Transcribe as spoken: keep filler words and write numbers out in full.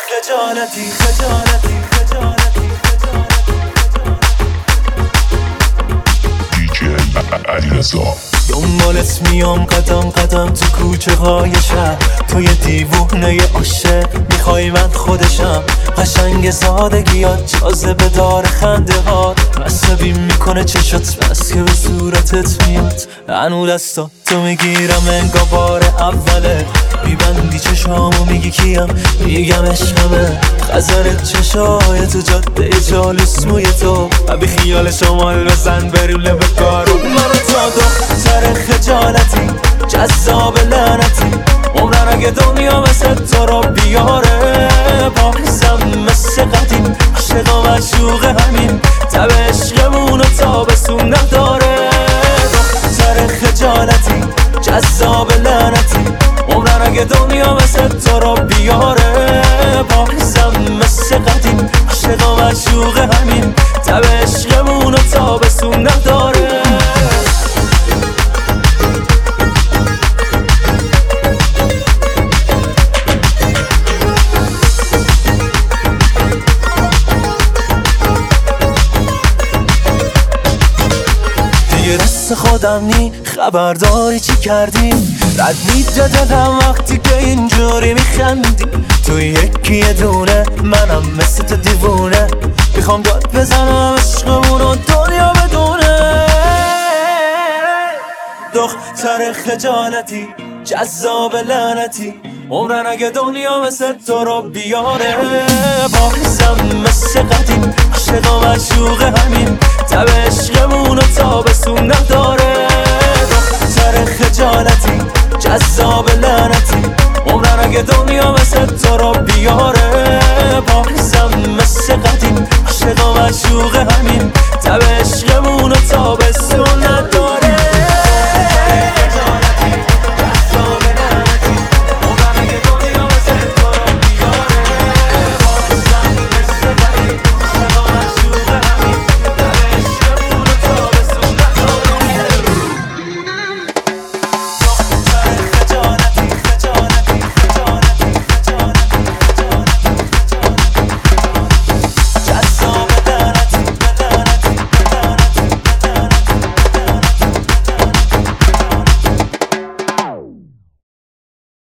خجالتی خجالتی خجالتی دیجی علیرضا دنبالت میام قدم قدم تو کوچه های شهر، تو یه دیوونه عاشق میخوای من خودشم. قشنگ سادگیات جاذبه دار خنده ها، عصبی میکنه چشات بس که به صورتت میاد. هنو دستا تو میگیرم انگار بار اوله، میبندی چشامو میگی کیم، میگم عشقمه. خزرت چشای تو جاده جالوس موی تو، بی خیال شمال بزن بریم لب کارو. منو تا دختر خجالتی جذاب لعنتی، عمرن اگه دنیا مثل تو رو بیاره. بازم مثل قدیم عاشق و معشوق همین، تب عشقمون و تابستون نداره. دختر خجالتی جذاب لعنتی، عمرن اگه دنیا مثل تو رو بیاره. بازم مثل قدیم عاشق و معشوق همین، تب عشقمون و تابستون نداره. دست خودم نی خبرداری چی کردی، رد میده دلم وقتی که اینجوری میخندی. تو یکی یه دونه منم مثل تو دیوونه، میخوام داد بزنم عشقمون و دنیا بدونه. دختر خجالتی جذاب لعنتی، عمرن اگه دنیا مثل تو رو بیاره. بازم مثل قدیم عاشق و معشوق همین، تب عشقمون و تابستون نداره. دختر خجالتی جذاب لعنتی، عمرن اگه دنیا مثل تو رو بیاره. بازم مثل قدیم عاشق و معشوق همین، تب عشقمون و تابستون نداره.